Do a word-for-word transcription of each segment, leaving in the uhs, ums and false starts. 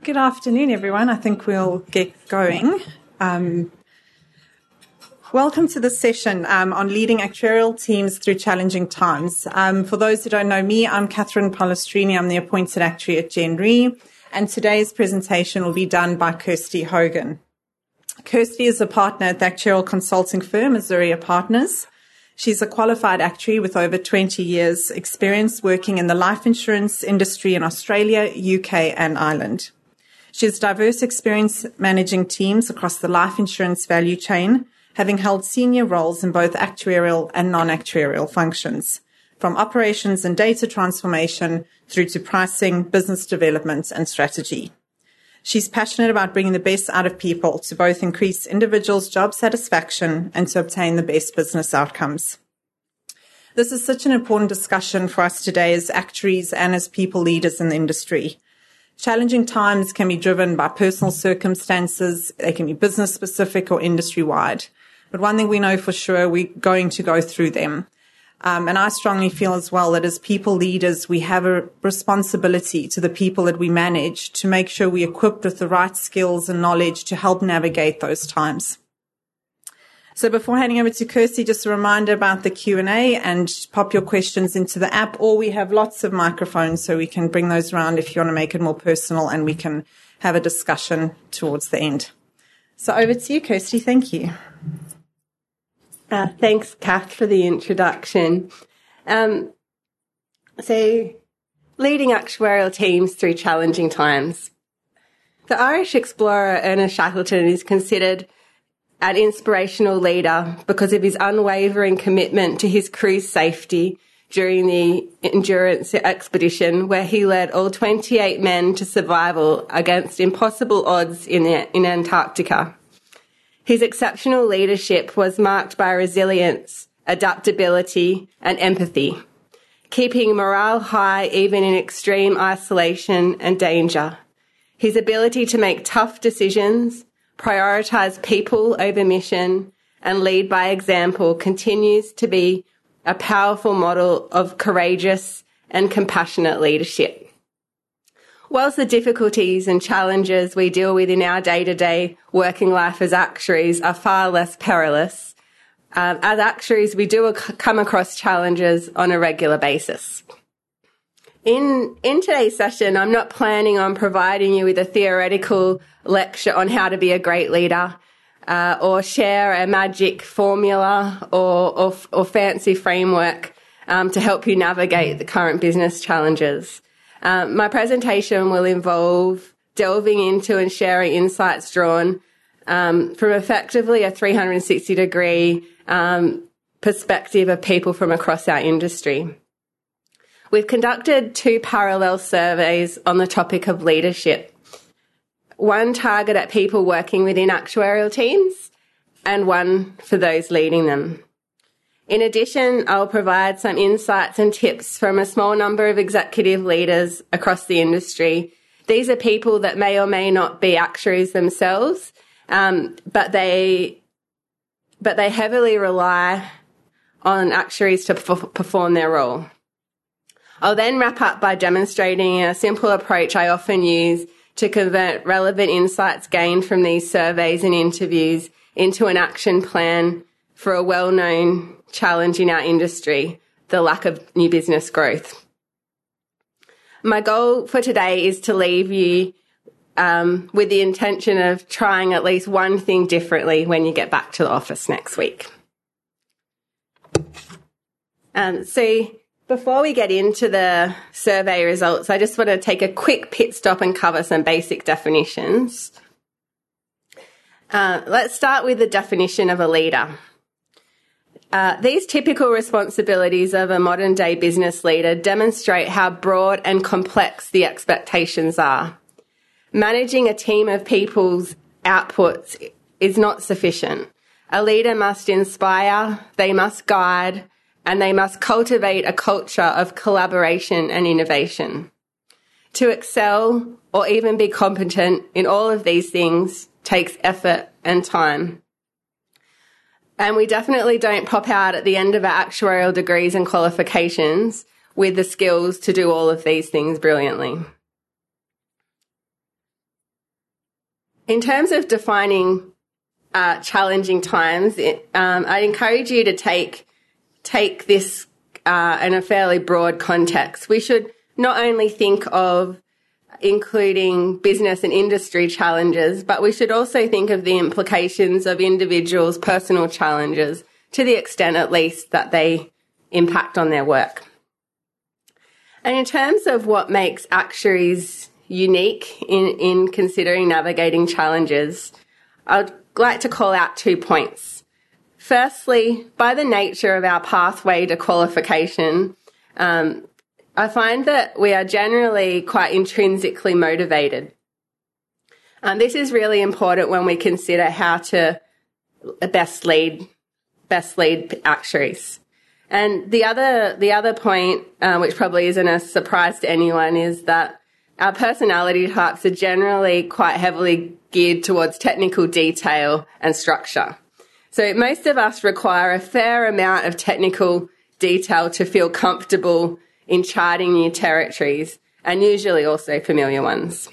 Good afternoon, everyone. I think we'll get going. Um, welcome to this session um, on leading actuarial teams through challenging times. Um, for those who don't know me, I'm Catherine Polistrini. I'm the appointed actuary at Gen Re, and today's presentation will be done by Kirsty Hogan. Kirsty is a partner at the actuarial consulting firm Azuria Partners. She's a qualified actuary with over twenty years experience working in the life insurance industry in Australia, U K and Ireland. She has diverse experience managing teams across the life insurance value chain, having held senior roles in both actuarial and non-actuarial functions, from operations and data transformation through to pricing, business development and strategy. She's passionate about bringing the best out of people to both increase individuals' job satisfaction and to obtain the best business outcomes. This is such an important discussion for us today as actuaries and as people leaders in the industry. Challenging times can be driven by personal circumstances, they can be business specific or industry wide. But one thing we know for sure, we're going to go through them. Um, and I strongly feel as well that as people leaders, we have a responsibility to the people that we manage to make sure we're equipped with the right skills and knowledge to help navigate those times. So before handing over to Kirsty, just a reminder about the Q and A and pop your questions into the app, or we have lots of microphones so we can bring those around if you want to make it more personal and we can have a discussion towards the end. So over to you, Kirsty. Thank you. Uh, thanks, Kath, for the introduction. Um, so, leading actuarial teams through challenging times. The Irish explorer Ernest Shackleton is considered an inspirational leader because of his unwavering commitment to his crew's safety during the Endurance expedition, where he led all twenty-eight men to survival against impossible odds in, the, in Antarctica. His exceptional leadership was marked by resilience, adaptability, and empathy, keeping morale high even in extreme isolation and danger. His ability to make tough decisions, prioritise people over mission, and lead by example continues to be a powerful model of courageous and compassionate leadership. Whilst the difficulties and challenges we deal with in our day-to-day working life as actuaries are far less perilous, um, as actuaries we do come across challenges on a regular basis. In, in today's session, I'm not planning on providing you with a theoretical lecture on how to be a great leader uh, or share a magic formula or, or, or fancy framework um, to help you navigate the current business challenges. Um, my presentation will involve delving into and sharing insights drawn um, from effectively a three hundred sixty degree um, perspective of people from across our industry. We've conducted two parallel surveys on the topic of leadership, one targeted at people working within actuarial teams and one for those leading them. In addition, I'll provide some insights and tips from a small number of executive leaders across the industry. These are people that may or may not be actuaries themselves, um, but they but they heavily rely on actuaries to f- perform their role. I'll then wrap up by demonstrating a simple approach I often use to convert relevant insights gained from these surveys and interviews into an action plan for a well-known challenge in our industry, the lack of new business growth. My goal for today is to leave you um, with the intention of trying at least one thing differently when you get back to the office next week. Um, so before we get into the survey results, I just want to take a quick pit stop and cover some basic definitions. Uh, let's start with the definition of a leader. Uh, these typical responsibilities of a modern-day business leader demonstrate how broad and complex the expectations are. Managing a team of people's outputs is not sufficient. A leader must inspire, they must guide, and they must cultivate a culture of collaboration and innovation. To excel or even be competent in all of these things takes effort and time. And we definitely don't pop out at the end of our actuarial degrees and qualifications with the skills to do all of these things brilliantly. in terms of defining uh, challenging times, it, um, I'd encourage you to take take this uh, in a fairly broad context. We should not only think of including business and industry challenges, but we should also think of the implications of individuals' personal challenges, to the extent at least that they impact on their work. And in terms of what makes actuaries unique in, in considering navigating challenges, I'd like to call out two points. Firstly, by the nature of our pathway to qualification, um, I find that we are generally quite intrinsically motivated. Um, this is really important when we consider how to best lead, best lead actuaries. And the other, the other point, uh, which probably isn't a surprise to anyone, is that our personality types are generally quite heavily geared towards technical detail and structure. So most of us require a fair amount of technical detail to feel comfortable in charting new territories, and usually also familiar ones.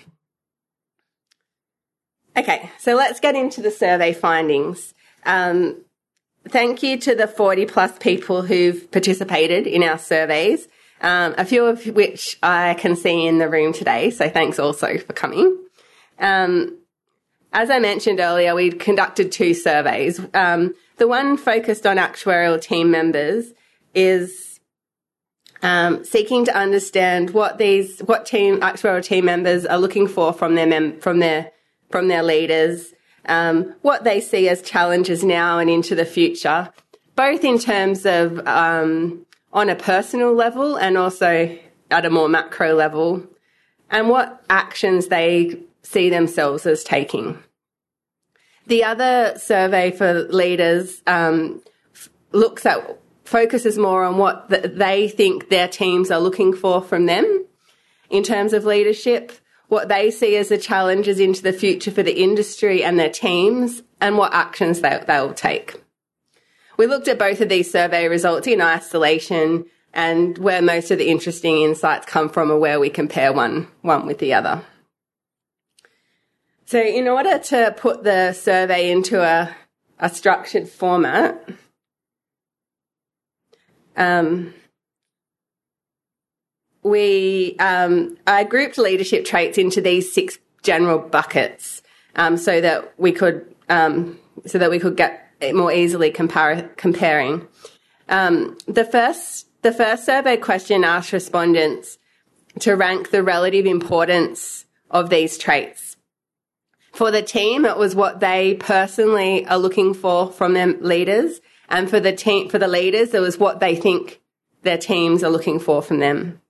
Okay, so let's get into the survey findings. Um, thank you to the forty plus people who've participated in our surveys, um, a few of which I can see in the room today, so thanks also for coming. Um, as I mentioned earlier, we conducted two surveys. Um, the one focused on actuarial team members is um, seeking to understand what these, what team actuarial team members are looking for from their mem- from their from their leaders, um, what they see as challenges now and into the future, both in terms of um, on a personal level and also at a more macro level, and what actions they see themselves as taking. The other survey for leaders um, f- looks at, focuses more on what the, they think their teams are looking for from them in terms of leadership, what they see as the challenges into the future for the industry and their teams, and what actions they, they will take. We looked at both of these survey results in isolation, and where most of the interesting insights come from are where we compare one, one with the other. So in order to put the survey into a, a structured format, um, we um, I grouped leadership traits into these six general buckets, um, so that we could um, so that we could get it more easily compar- comparing. Um, the first the first survey question asked respondents to rank the relative importance of these traits. For the team, it was what they personally are looking for from their leaders, and for the team, for the leaders, it was what they think their teams are looking for from them.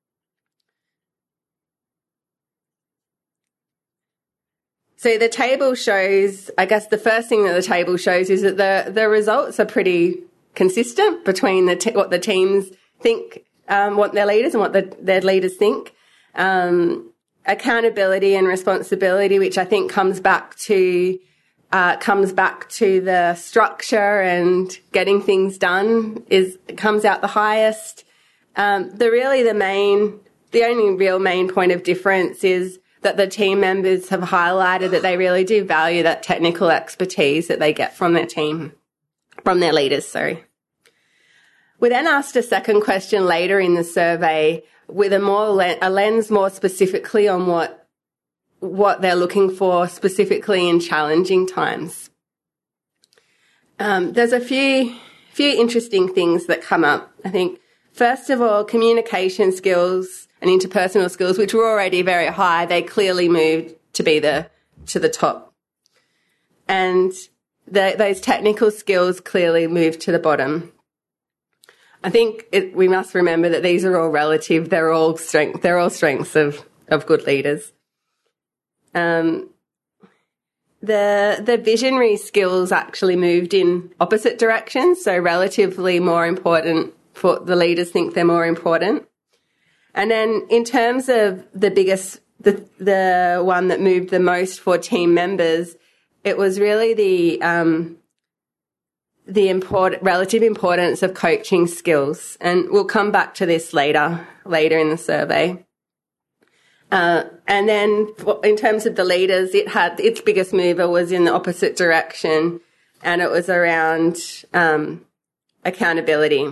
So the table shows, I guess the first thing that the table shows is that the, the results are pretty consistent between the te- what the teams think, um, what their leaders and what the, their leaders think. Um, accountability and responsibility, which I think comes back to uh, comes back to the structure and getting things done, is comes out the highest. Um, the really the main, the only real main point of difference is that the team members have highlighted that they really do value that technical expertise that they get from their team, from their leaders, sorry. We then asked a second question later in the survey with a more a lens more specifically on what what they're looking for specifically in challenging times. Um, there's a few few interesting things that come up. I think, first of all, communication skills and interpersonal skills, which were already very high, they clearly moved to be the to the top. And the, those technical skills clearly moved to the bottom. I think it, we must remember that these are all relative. They're all strength. They're all strengths of, of good leaders. Um, the the visionary skills actually moved in opposite directions, so relatively more important. For the leaders think they're more important. And then in terms of the biggest, the the one that moved the most for team members, it was really the um, the important relative importance of coaching skills, and we'll come back to this later later in the survey. Uh, and then in terms of the leaders, it had its biggest mover was in the opposite direction, and it was around um, accountability.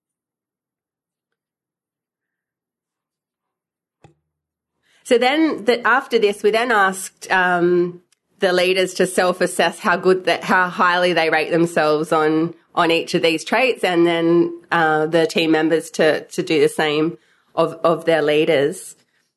So then the, after this, we then asked um, the leaders to self-assess how good that, how highly they rate themselves on, on each of these traits, and then uh, the team members to, to do the same of, of their leaders.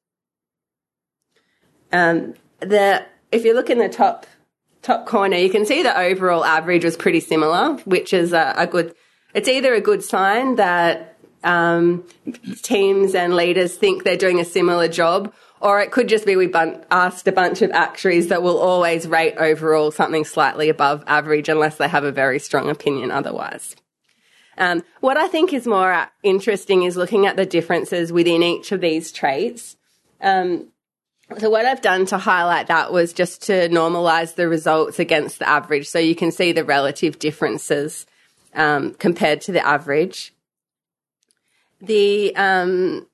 Um, the, if you look in the top, top corner, you can see the overall average was pretty similar, which is a, a good, it's either a good sign that um, teams and leaders think they're doing a similar job, or it could just be we bun- asked a bunch of actuaries that will always rate overall something slightly above average unless they have a very strong opinion otherwise. Um, what I think is more interesting is looking at the differences within each of these traits. Um, so what I've done to highlight that was just to normalise the results against the average, so you can see the relative differences um, compared to the average. The um,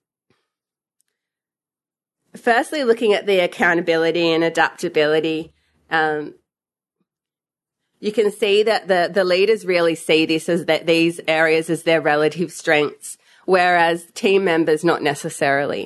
firstly, looking at the accountability and adaptability, um, you can see that the, the leaders really see this as that these areas as their relative strengths, whereas team members not necessarily.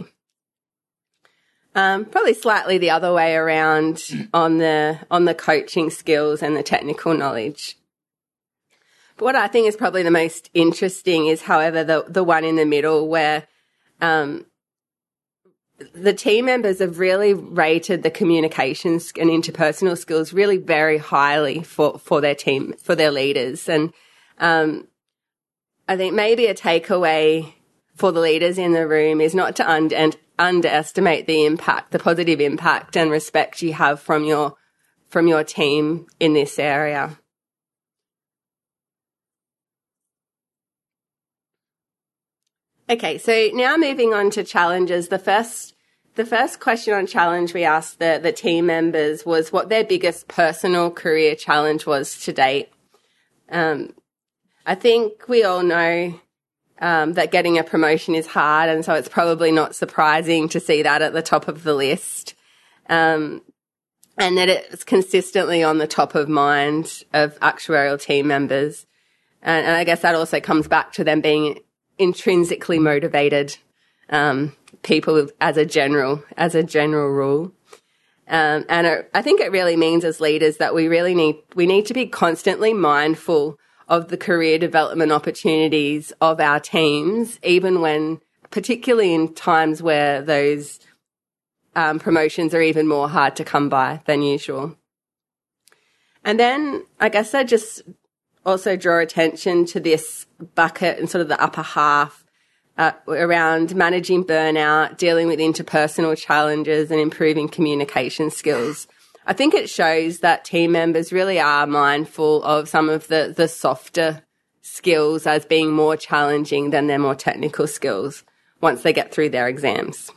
Um, probably slightly the other way around on the on the coaching skills and the technical knowledge. But what I think is probably the most interesting is, however, the the one in the middle where um, the team members have really rated the communications and interpersonal skills really very highly for, for their team, for their leaders. And um, I think maybe a takeaway for the leaders in the room is not to un- and underestimate the impact, the positive impact and respect you have from your from your team in this area. Okay, so now moving on to challenges. The first the first question on challenge we asked the, the team members was what their biggest personal career challenge was to date. Um, I think we all know um, that getting a promotion is hard, and so it's probably not surprising to see that at the top of the list, um, and that it's consistently on the top of mind of actuarial team members. And, and I guess that also comes back to them being intrinsically motivated um, people as a general, as a general rule. Um, and it, I think it really means as leaders that we really need, we need to be constantly mindful of the career development opportunities of our teams, even when, particularly in times where those um, promotions are even more hard to come by than usual. And then I guess I just also draw attention to this bucket and sort of the upper half uh, around managing burnout, dealing with interpersonal challenges and improving communication skills. I think it shows that team members really are mindful of some of the, the softer skills as being more challenging than their more technical skills once they get through their exams.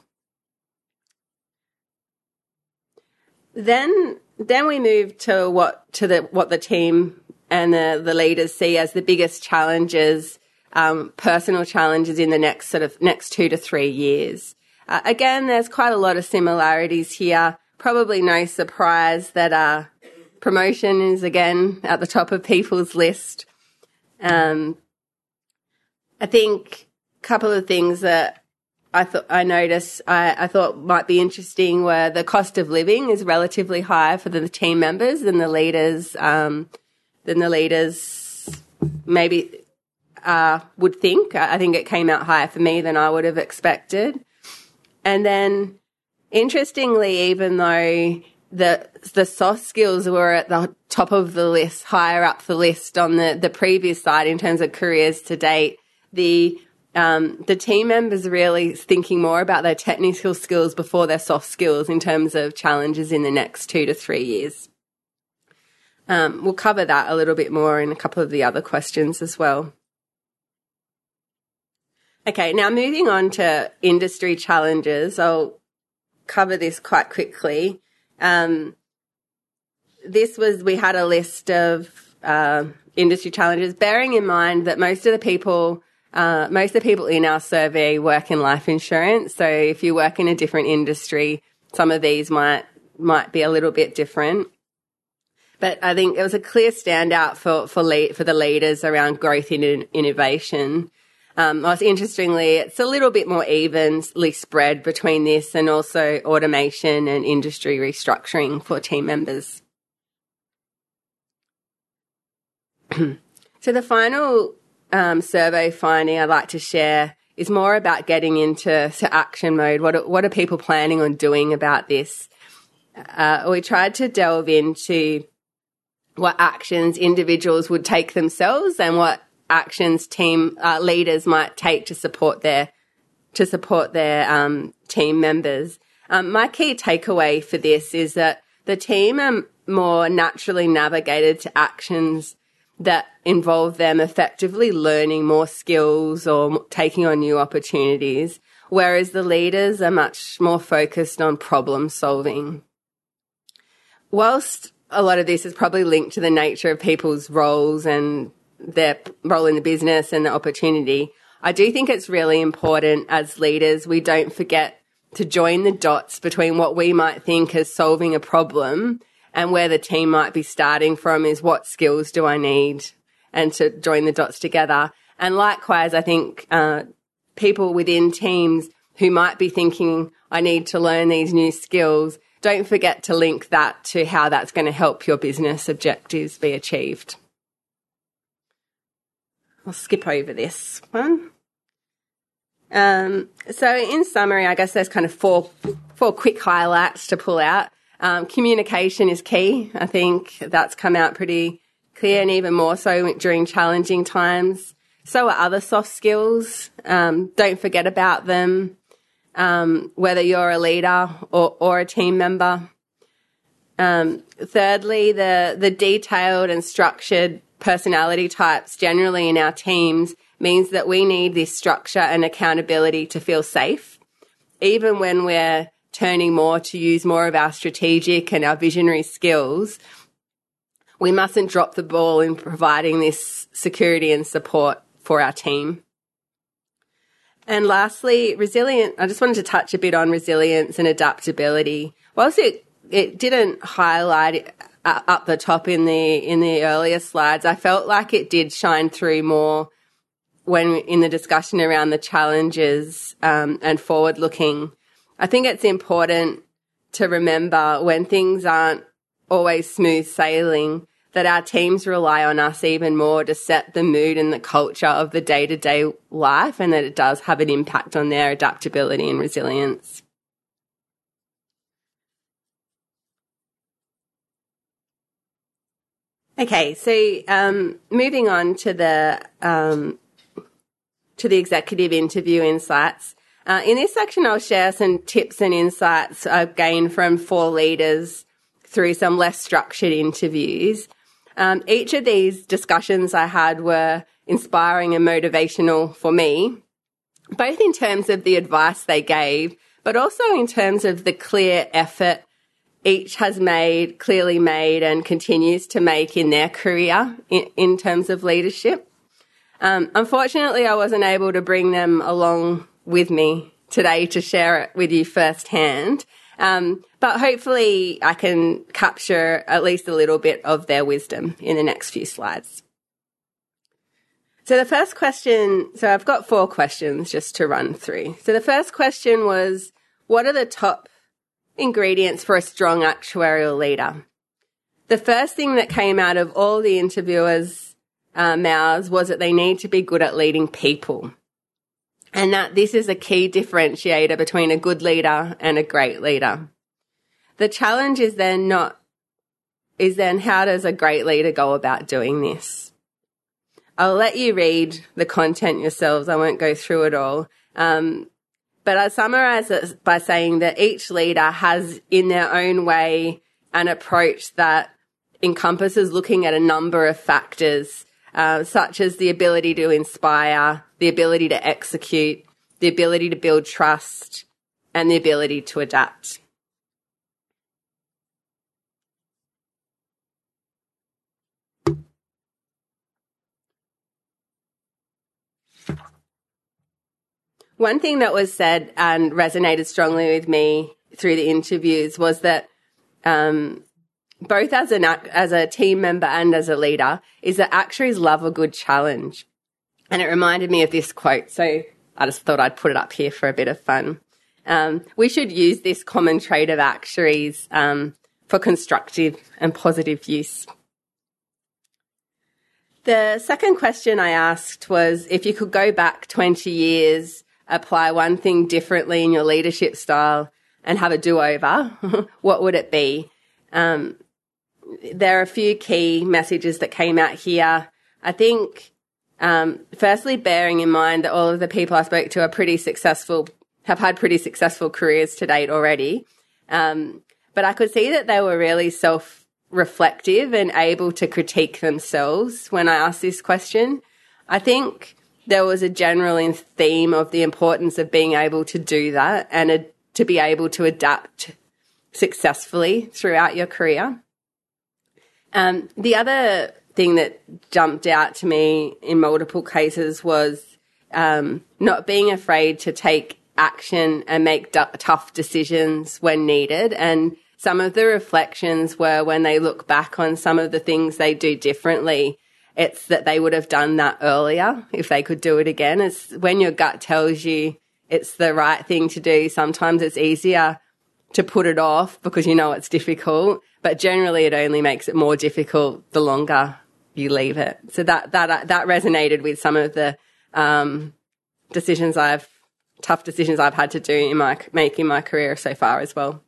Then, then we move to what to the what the team and the, the leaders see as the biggest challenges, um, personal challenges in the next sort of next two to three years. Uh, again, there's quite a lot of similarities here. Probably no surprise that uh, promotion is again at the top of people's list. Um, I think a couple of things that I thought I noticed I, I thought might be interesting were the cost of living is relatively higher for the team members than the leaders. Um, than the leaders maybe uh, would think. I think it came out higher for me than I would have expected. And then, interestingly, even though the the soft skills were at the top of the list, higher up the list on the, the previous side in terms of careers to date, the um, the team members are really thinking more about their technical skills before their soft skills in terms of challenges in the next two to three years. Um, we'll cover that a little bit more in a couple of the other questions as well. Okay, now moving on to industry challenges. I'll cover this quite quickly. Um, this was, we had a list of uh, industry challenges, bearing in mind that most of the people Uh, most of the people in our survey work in life insurance. So if you work in a different industry, some of these might might be a little bit different. But I think it was a clear standout for for, lead, for the leaders around growth in innovation. Um, most interestingly, it's a little bit more evenly spread between this and also automation and industry restructuring for team members. So the final um, survey finding I'd like to share is more about getting into to action mode. What are, what are people planning on doing about this? Uh, we tried to delve into what actions individuals would take themselves and what actions team uh, leaders might take to support their to support their um, team members. Um, my key takeaway for this is that the team are more naturally navigated to actions that involve them effectively learning more skills or taking on new opportunities, whereas the leaders are much more focused on problem solving. Whilst a lot of this is probably linked to the nature of people's roles and their role in the business and the opportunity, I do think it's really important as leaders we don't forget to join the dots between what we might think as solving a problem and where the team might be starting from is what skills do I need, and to join the dots together. And likewise, I think uh, people within teams who might be thinking, I need to learn these new skills, don't forget to link that to how that's going to help your business objectives be achieved. I'll skip over this one. Um, so in summary, I guess there's kind of four, four quick highlights to pull out. Um, communication is key. I think that's come out pretty clear, and even more so during challenging times. So are other soft skills. Um, don't forget about them, um, whether you're a leader or, or a team member. Um, thirdly, the, the detailed and structured personality types generally in our teams means that we need this structure and accountability to feel safe, even when we're turning more to use more of our strategic and our visionary skills. We mustn't drop the ball in providing this security and support for our team. And lastly, resilient. I just wanted to touch a bit on resilience and adaptability. Whilst it, it didn't highlight it up the top in the in the earlier slides, I felt like it did shine through more when in the discussion around the challenges um, and forward-looking. I think it's important to remember when things aren't always smooth sailing that our teams rely on us even more to set the mood and the culture of the day-to-day life, and that it does have an impact on their adaptability and resilience. Okay, so um, moving on to the um, to the executive interview insights. Uh, in this section, I'll share some tips and insights I've gained from four leaders through some less structured interviews. Um, each of these discussions I had were inspiring and motivational for me, both in terms of the advice they gave, but also in terms of the clear effort each has made, clearly made, and continues to make in their career in, in terms of leadership. Um, unfortunately, I wasn't able to bring them along with me today to share it with you firsthand. Um, but hopefully I can capture at least a little bit of their wisdom in the next few slides. So the first question, so I've got four questions just to run through. So the first question was, what are the top ingredients for a strong actuarial leader? The first thing that came out of all the interviewers' uh, mouths was that they need to be good at leading people, and that this is a key differentiator between a good leader and a great leader. The challenge is then not, is then how does a great leader go about doing this? I'll let you read the content yourselves. I won't go through it all. Um, but I summarise it by saying that each leader has in their own way an approach that encompasses looking at a number of factors, uh, such as the ability to inspire, the ability to execute, the ability to build trust, and the ability to adapt. one thing that was said and resonated strongly with me through the interviews was that um, both as an as a team member and as a leader is that actuaries love a good challenge. And it reminded me of this quote, so I just thought I'd put it up here for a bit of fun. Um, we should use this common trait of actuaries um, for constructive and positive use. The second question I asked was if you could go back twenty years, apply one thing differently in your leadership style and have a do-over, what would it be? Um, there are a few key messages that came out here. I think, um, firstly, bearing in mind that all of the people I spoke to are pretty successful, have had pretty successful careers to date already. Um, but I could see that they were really self-reflective and able to critique themselves when I asked this question. I think there was a general theme of the importance of being able to do that and a, to be able to adapt successfully throughout your career. Um, the other thing that jumped out to me in multiple cases was um, not being afraid to take action and make d- tough decisions when needed. And some of the reflections were when they look back on some of the things they do differently, it's that they would have done that earlier if they could do it again. It's when your gut tells you it's the right thing to do. Sometimes it's easier to put it off because you know it's difficult, but generally it only makes it more difficult the longer you leave it. So that that that resonated with some of the um, decisions I've, tough decisions I've had to do in my make in my career so far as well.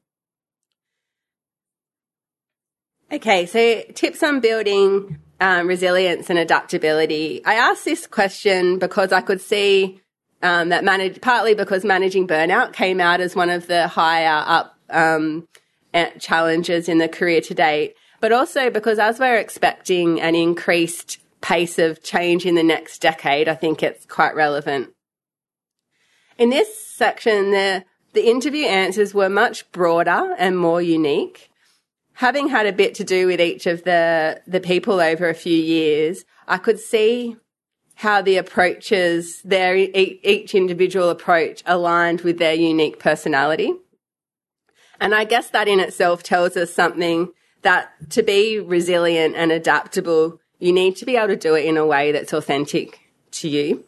Okay, so tips on building um, resilience and adaptability. I asked this question because I could see um, that manage, partly because managing burnout came out as one of the higher up um, challenges in the career to date, but also because as we're expecting an increased pace of change in the next decade, I think it's quite relevant. In this section, the, the interview answers were much broader and more unique. Having had a bit to do with each of the, the people over a few years, I could see how the approaches, their each individual approach aligned with their unique personality. And I guess that in itself tells us something, that to be resilient and adaptable, you need to be able to do it in a way that's authentic to you.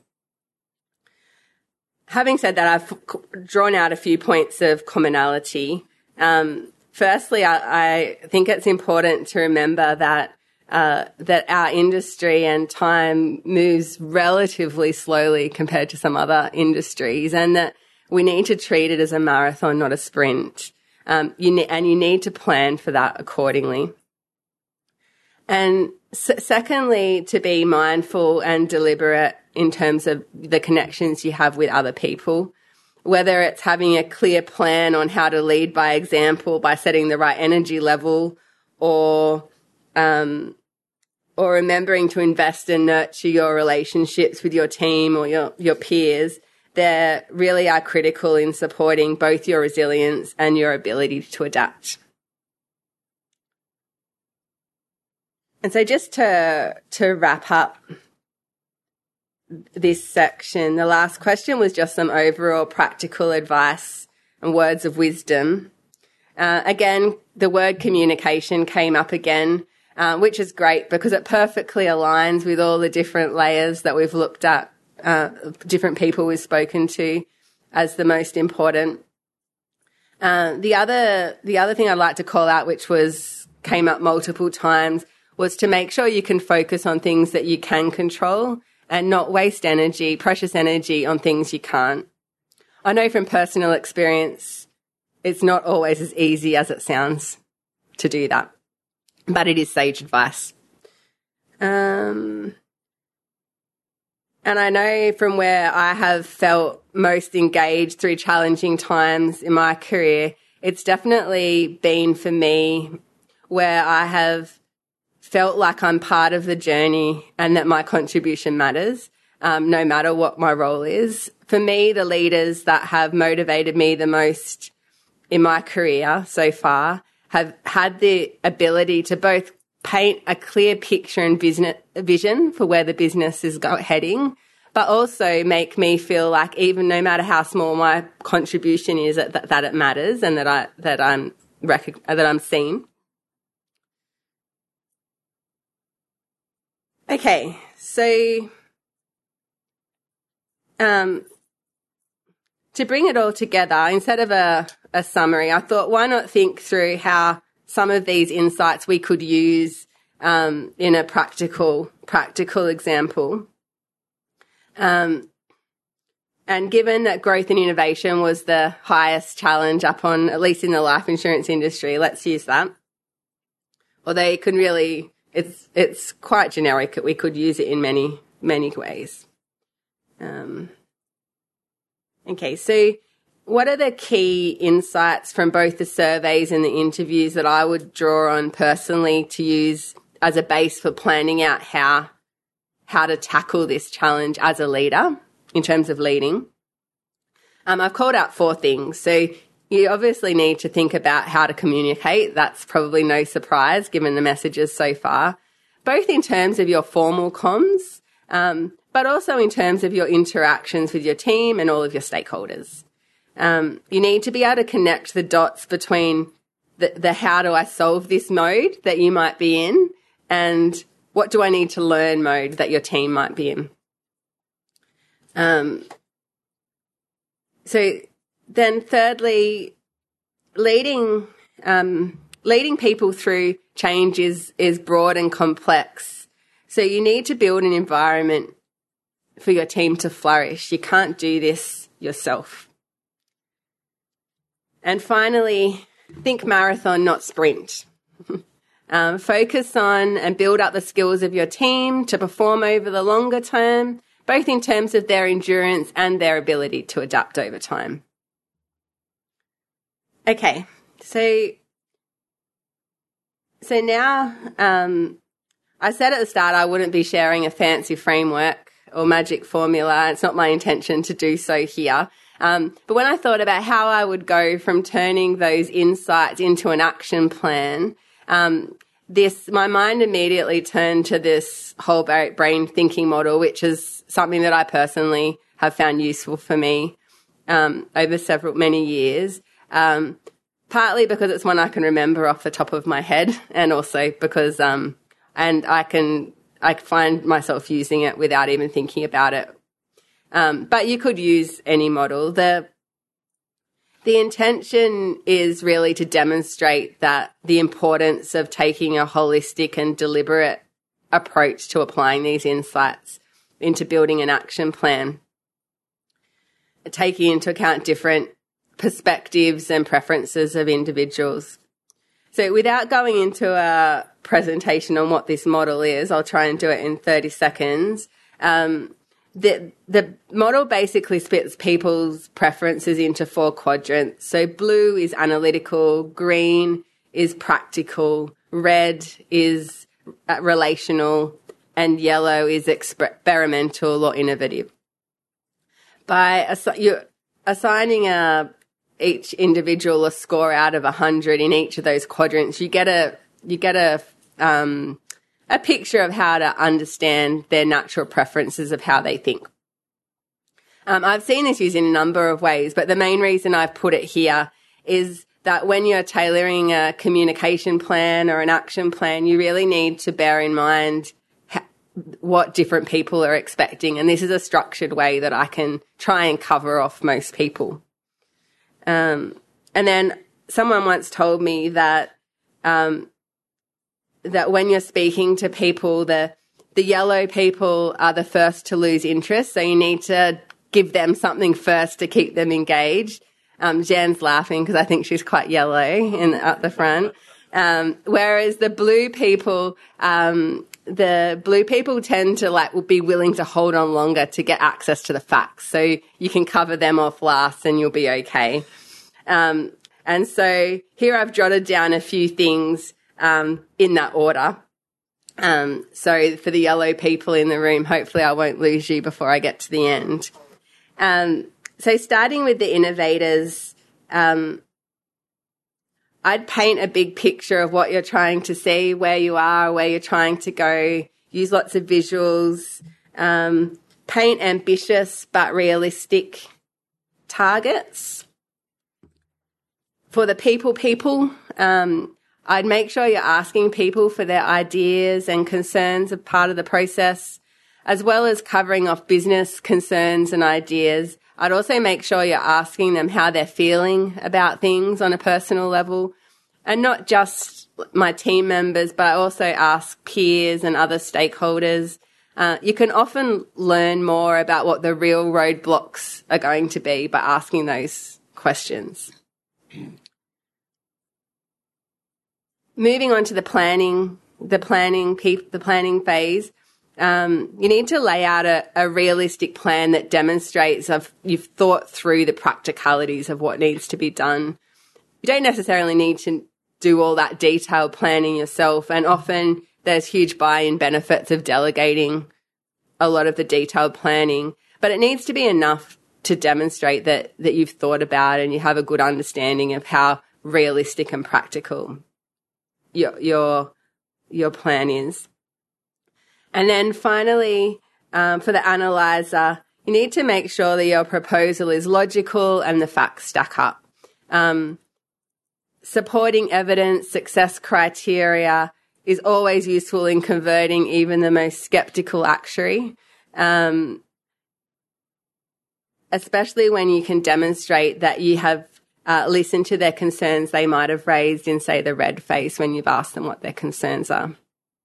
Having said that, I've drawn out a few points of commonality. Um, Firstly, I, I think it's important to remember that uh, that our industry and time moves relatively slowly compared to some other industries, and that we need to treat it as a marathon, not a sprint. Um, you ne- and you need to plan for that accordingly. And s- secondly, to be mindful and deliberate in terms of the connections you have with other people. Whether it's having a clear plan on how to lead by example by setting the right energy level, or um, or remembering to invest and nurture your relationships with your team or your, your peers, they really are critical in supporting both your resilience and your ability to adapt. And so just to to wrap up this section, the last question was just some overall practical advice and words of wisdom. Uh, again, the word communication came up again, uh, which is great because it perfectly aligns with all the different layers that we've looked at, uh, different people we've spoken to as the most important. Uh, the other, the other thing I'd like to call out, which was came up multiple times, was to make sure you can focus on things that you can control and not waste energy, precious energy, on things you can't. I know from personal experience, it's not always as easy as it sounds to do that, but it is sage advice. Um, and I know from where I have felt most engaged through challenging times in my career, it's definitely been for me where I have felt like I'm part of the journey and that my contribution matters, um, no matter what my role is. For me, the leaders that have motivated me the most in my career so far have had the ability to both paint a clear picture and business vision for where the business is go- heading, but also make me feel like even no matter how small my contribution is, that, that it matters and that I that I'm rec- that I'm seen. Okay, so um, to bring it all together, instead of a, a summary, I thought, why not think through how some of these insights we could use um, in a practical practical example. Um, and given that growth and innovation was the highest challenge up on, at least in the life insurance industry, let's use that. Although it can really, it's it's quite generic. We could use it in many, many ways. Um, okay, so what are the key insights from both the surveys and the interviews that I would draw on personally to use as a base for planning out how how to tackle this challenge as a leader in terms of leading? Um, I've called out four things. So you obviously need to think about how to communicate. That's probably no surprise given the messages so far, both in terms of your formal comms, um, but also in terms of your interactions with your team and all of your stakeholders. Um, you need to be able to connect the dots between the, the how do I solve this mode that you might be in and what do I need to learn mode that your team might be in. Um, so then thirdly, leading um, leading people through change is, is broad and complex. So you need to build an environment for your team to flourish. You can't do this yourself. And finally, think marathon, not sprint. um, focus on and build up the skills of your team to perform over the longer term, both in terms of their endurance and their ability to adapt over time. Okay, so so now um, I said at the start I wouldn't be sharing a fancy framework or magic formula. It's not my intention to do so here. Um, but when I thought about how I would go from turning those insights into an action plan, um, this my mind immediately turned to this whole brain thinking model, which is something that I personally have found useful for me um, over several many years. Um, partly because it's one I can remember off the top of my head, and also because um, and I can I find myself using it without even thinking about it. Um, but you could use any model. The the intention is really to demonstrate that the importance of taking a holistic and deliberate approach to applying these insights into building an action plan, taking into account different perspectives and preferences of individuals. So without going into a presentation on what this model is, I'll try and do it in thirty seconds. Um, The the model basically splits people's preferences into four quadrants. So blue is analytical, green is practical, red is relational, and yellow is experimental or innovative. By assi- you're assigning a, each individual a score out of one hundred in each of those quadrants, you get a you get a um, a picture of how to understand their natural preferences of how they think. Um, I've seen this used in a number of ways, but the main reason I've put it here is that when you're tailoring a communication plan or an action plan, you really need to bear in mind ha- what different people are expecting. And this is a structured way that I can try and cover off most people. Um, and then someone once told me that um, that when you're speaking to people, the the yellow people are the first to lose interest, so you need to give them something first to keep them engaged. Um, Jan's laughing because I think she's quite yellow in at the front. Um, whereas the blue people, um, the blue people tend to like will be willing to hold on longer to get access to the facts, so you can cover them off last and you'll be okay. Um, and so here I've jotted down a few things um, in that order. Um, so for the yellow people in the room, hopefully I won't lose you before I get to the end. Um, so starting with the innovators, um, I'd paint a big picture of what you're trying to see, where you are, where you're trying to go, use lots of visuals, um, paint ambitious but realistic targets. For the people people, um, I'd make sure you're asking people for their ideas and concerns as part of the process, as well as covering off business concerns and ideas. I'd also make sure you're asking them how they're feeling about things on a personal level, and not just my team members, but I also ask peers and other stakeholders. Uh, you can often learn more about what the real roadblocks are going to be by asking those questions. Moving on to the planning, the planning, the planning phase. Um, you need to lay out a, a realistic plan that demonstrates of you've thought through the practicalities of what needs to be done. You don't necessarily need to do all that detailed planning yourself, and often there's huge buy-in benefits of delegating a lot of the detailed planning, but it needs to be enough to demonstrate that, that you've thought about and you have a good understanding of how realistic and practical your, your, your plan is. And then finally, um, for the analyzer, you need to make sure that your proposal is logical and the facts stack up. Um, supporting evidence, success criteria is always useful in converting even the most skeptical actuary, um, especially when you can demonstrate that you have uh, listened to their concerns they might have raised in, say, the red face when you've asked them what their concerns are.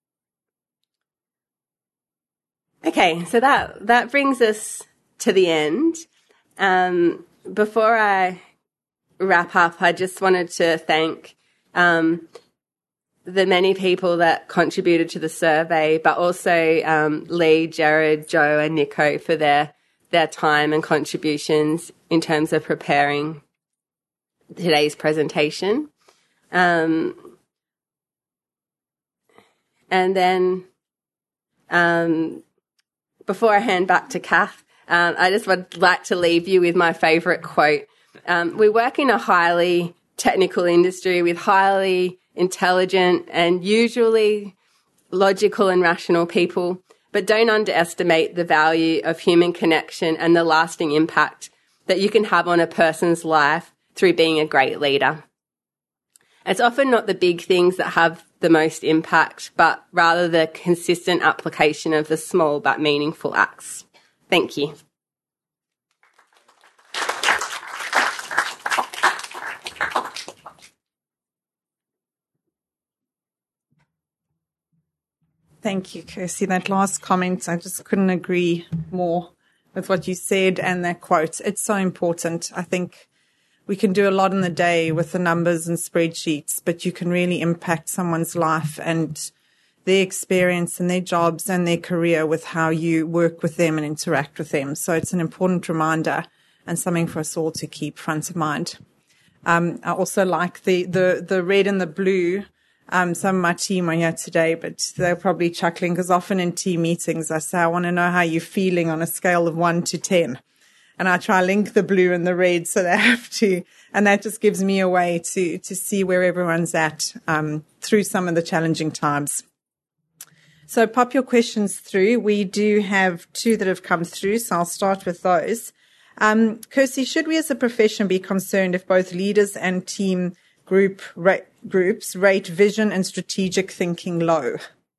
Okay, so that, that brings us to the end. Um, before I wrap up, I just wanted to thank um, the many people that contributed to the survey, but also um, Lee, Jared, Joe and Nico for their, their time and contributions in terms of preparing today's presentation. Um, and then... Um, Before I hand back to Kath, um, I just would like to leave you with my favourite quote. Um, we work in a highly technical industry with highly intelligent and usually logical and rational people, but don't underestimate the value of human connection and the lasting impact that you can have on a person's life through being a great leader. It's often not the big things that have the most impact, but rather the consistent application of the small but meaningful acts. Thank you. Thank you, Kirsty. That last comment, I just couldn't agree more with what you said and that quote. It's so important. I think we can do a lot in the day with the numbers and spreadsheets, but you can really impact someone's life and their experience and their jobs and their career with how you work with them and interact with them. So it's an important reminder and something for us all to keep front of mind. Um, I also like the, the, the red and the blue. Um, some of my team are here today, but they're probably chuckling because often in team meetings I say, I want to know how you're feeling on a scale of one to ten. And I try to link the blue and the red so they have to, and that just gives me a way to, to see where everyone's at, um, through some of the challenging times. So pop your questions through. We do have two that have come through, so I'll start with those. Um, Kirsty, should we as a profession be concerned if both leaders and team group ra- groups rate vision and strategic thinking low?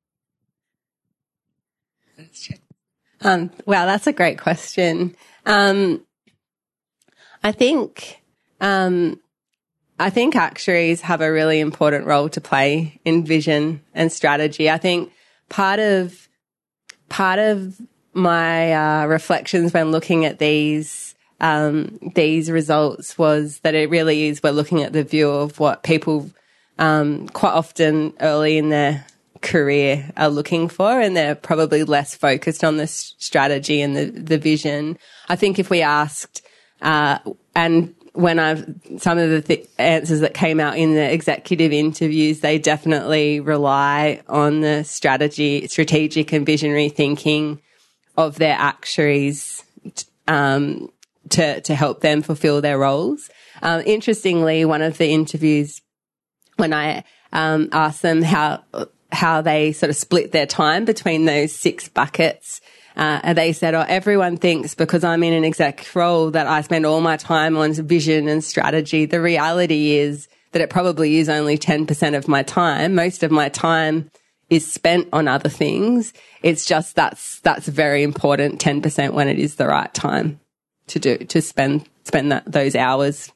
Um, wow, that's a great question. Um, I think, um, I think actuaries have a really important role to play in vision and strategy. I think part of, part of my, uh, reflections when looking at these, um, these results was that it really is, we're looking at the view of what people, um, quite often early in their career are looking for, and they're probably less focused on the strategy and the, the vision. I think if we asked, uh, and when I've, some of the th- answers that came out in the executive interviews, they definitely rely on the strategy, strategic and visionary thinking of their actuaries, um, to, to help them fulfill their roles. Um, interestingly, one of the interviews, when I, um, asked them how, how they sort of split their time between those six buckets. Uh, and they said, oh, everyone thinks because I'm in an exec role that I spend all my time on vision and strategy. The reality is that it probably is only ten percent of my time. Most of my time is spent on other things. It's just that's that's very important, ten percent when it is the right time to do to spend spend that those hours.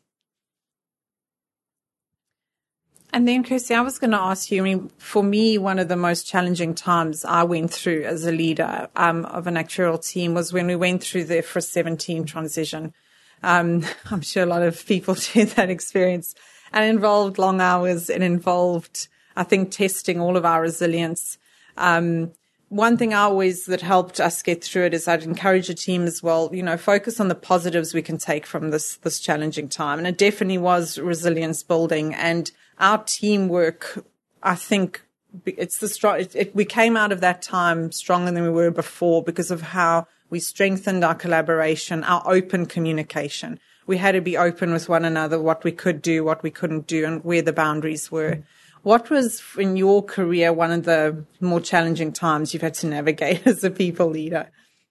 And then, Kirsty, I was going to ask you, I mean, for me, one of the most challenging times I went through as a leader um, of an actuarial team was when we went through the I F R S seventeen transition. Um, I'm sure a lot of people share that experience. And it involved long hours. It involved, I think, testing all of our resilience. Um, one thing I always that helped us get through it is I'd encourage a team as well, you know, focus on the positives we can take from this, this challenging time. And it definitely was resilience building, and our teamwork, I think it's the strong, it, it, we came out of that time stronger than we were before because of how we strengthened our collaboration, our open communication. We had to be open with one another, what we could do, what we couldn't do, and where the boundaries were. What was, in your career, one of the more challenging times you've had to navigate as a people leader?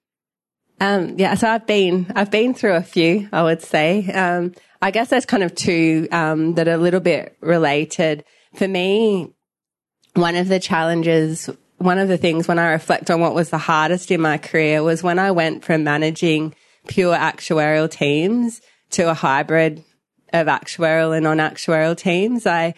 Um, yeah, so I've been, I've been through a few, I would say. Um, I guess there's kind of two, um, that are a little bit related. For me, one of the challenges, one of the things when I reflect on what was the hardest in my career was when I went from managing pure actuarial teams to a hybrid of actuarial and non-actuarial teams. I,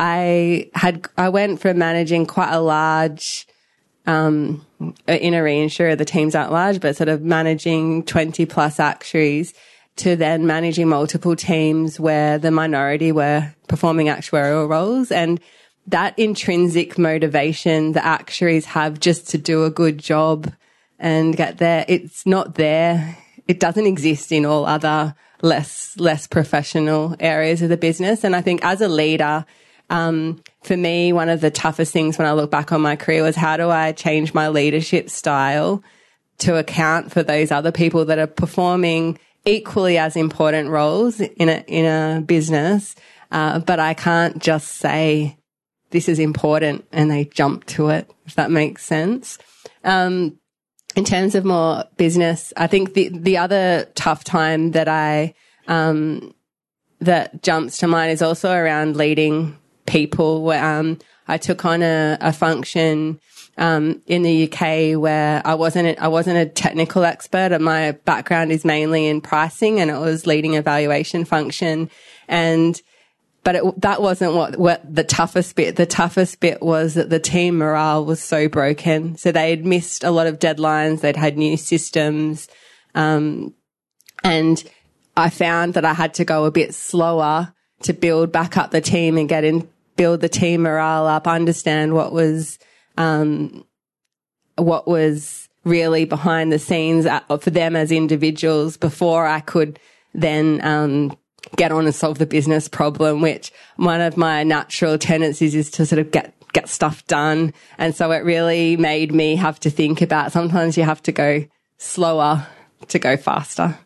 I had, I went from managing quite a large, um, in a reinsurer, the teams aren't large, but sort of managing twenty plus actuaries to then managing multiple teams where the minority were performing actuarial roles. And that intrinsic motivation the actuaries have just to do a good job and get there, it's not there. It doesn't exist in all other less, less professional areas of the business. And I think as a leader, Um, for me, one of the toughest things when I look back on my career was how do I change my leadership style to account for those other people that are performing equally as important roles in a, in a business. Uh, but I can't just say this is important and they jump to it, if that makes sense. Um, in terms of more business, I think the, the other tough time that I, um, that jumps to mind is also around leading people. Um, I took on a, a function um, in the U K where I wasn't a, I wasn't a technical expert. My background is mainly in pricing, and it was leading evaluation function. And but it, that wasn't what, what the toughest bit. The toughest bit was that the team morale was so broken. So they had missed a lot of deadlines. They'd had new systems, um, and I found that I had to go a bit slower to build back up the team and get in. Build the team morale up, understand what was, um, what was really behind the scenes for them as individuals before I could then, um, get on and solve the business problem, which one of my natural tendencies is to sort of get, get stuff done. And so it really made me have to think about sometimes you have to go slower to go faster.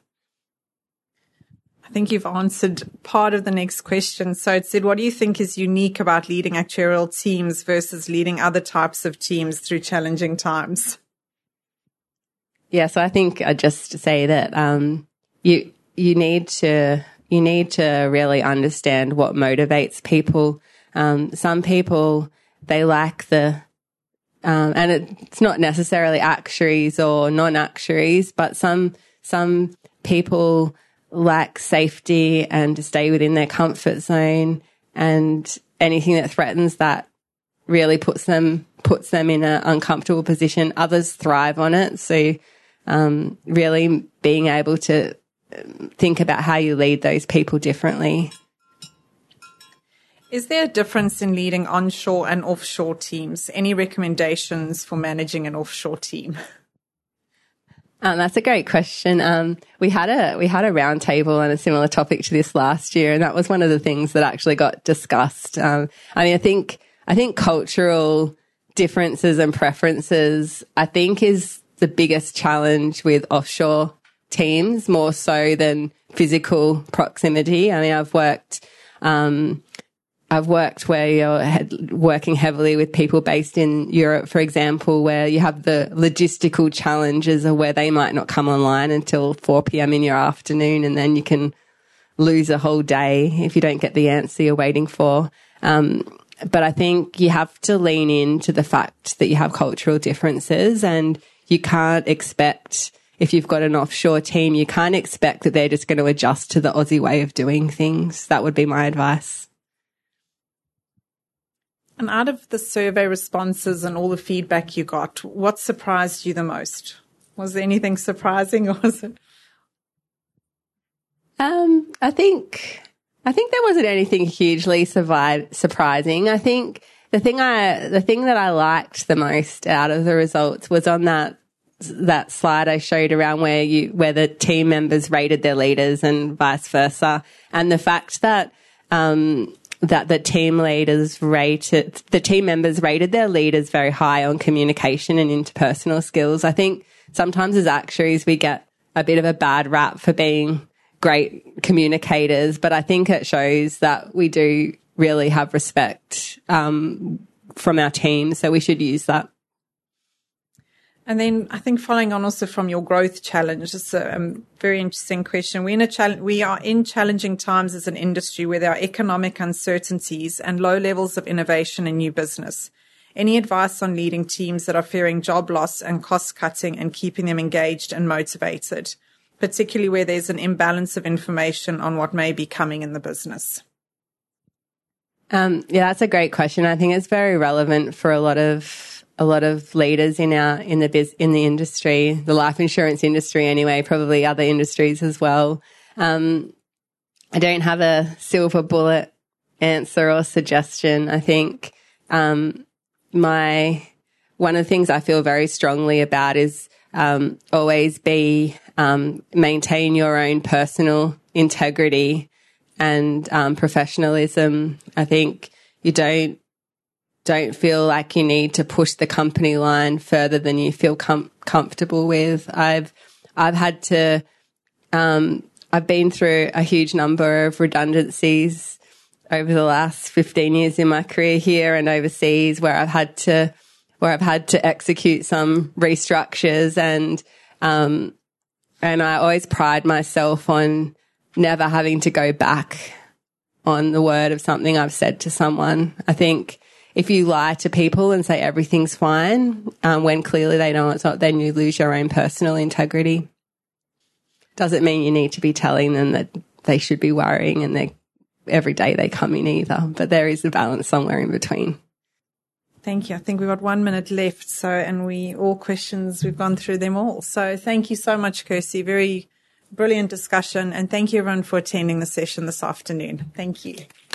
I think you've answered part of the next question. So it said, what do you think is unique about leading actuarial teams versus leading other types of teams through challenging times? Yeah, so I think I just say that um, you you need to you need to really understand what motivates people. Um, some people, they lack the um, and it's not necessarily actuaries or non-actuaries, but some some people lack safety and to stay within their comfort zone, and anything that threatens that really puts them puts them in an uncomfortable position. Others thrive on it. So um, really being able to think about how you lead those people differently. Is there a difference in leading onshore and offshore teams? Any recommendations for managing an offshore team? Um, that's a great question. Um, we had a we had a roundtable on a similar topic to this last year, and that was one of the things that actually got discussed. Um, I mean, I think I think cultural differences and preferences, I think, is the biggest challenge with offshore teams, more so than physical proximity. I mean, I've worked um, I've worked where you're working heavily with people based in Europe, for example, where you have the logistical challenges of where they might not come online until four p.m. in your afternoon, and then you can lose a whole day if you don't get the answer you're waiting for. Um, but I think you have to lean into the fact that you have cultural differences, and you can't expect, if you've got an offshore team, you can't expect that they're just going to adjust to the Aussie way of doing things. That would be my advice. And out of the survey responses and all the feedback you got, what surprised you the most? Was there anything surprising, or was it? Um, I think, I think there wasn't anything hugely survi- surprising. I think the thing I, the thing that I liked the most out of the results was on that, that slide I showed around where you, where the team members rated their leaders and vice versa. And the fact that, um, that the team leaders rated, the team members rated their leaders very high on communication and interpersonal skills. I think sometimes as actuaries we get a bit of a bad rap for being great communicators, but I think it shows that we do really have respect um, from our team, so we should use that. And then I think following on also from your growth challenge, it's a um, very interesting question. We're in a challenge, we are in challenging times as an industry where there are economic uncertainties and low levels of innovation and new business. Any advice on leading teams that are fearing job loss and cost cutting and keeping them engaged and motivated, particularly where there's an imbalance of information on what may be coming in the business? Um, yeah, that's a great question. I think it's very relevant for a lot of a lot of leaders in our in the biz, in the industry, the life insurance industry anyway, probably other industries as well. Um, I don't have a silver bullet answer or suggestion. I think um, my one of the things I feel very strongly about is um, always be um, maintain your own personal integrity and um, professionalism. I think you don't don't feel like you need to push the company line further than you feel com- comfortable with. I've I've had to um, I've been through a huge number of redundancies over the last fifteen years in my career here and overseas, where I've had to where I've had to execute some restructures, and um, and I always pride myself on never having to go back on the word of something I've said to someone. I think if you lie to people and say everything's fine um, when clearly they know it's not, then you lose your own personal integrity. Doesn't mean you need to be telling them that they should be worrying and they every day they come in either, but there is a balance somewhere in between. Thank you. I think we've got one minute left, so and we all questions, we've gone through them all. So thank you so much, Kirsty. Very brilliant discussion, and thank you everyone for attending the session this afternoon. Thank you.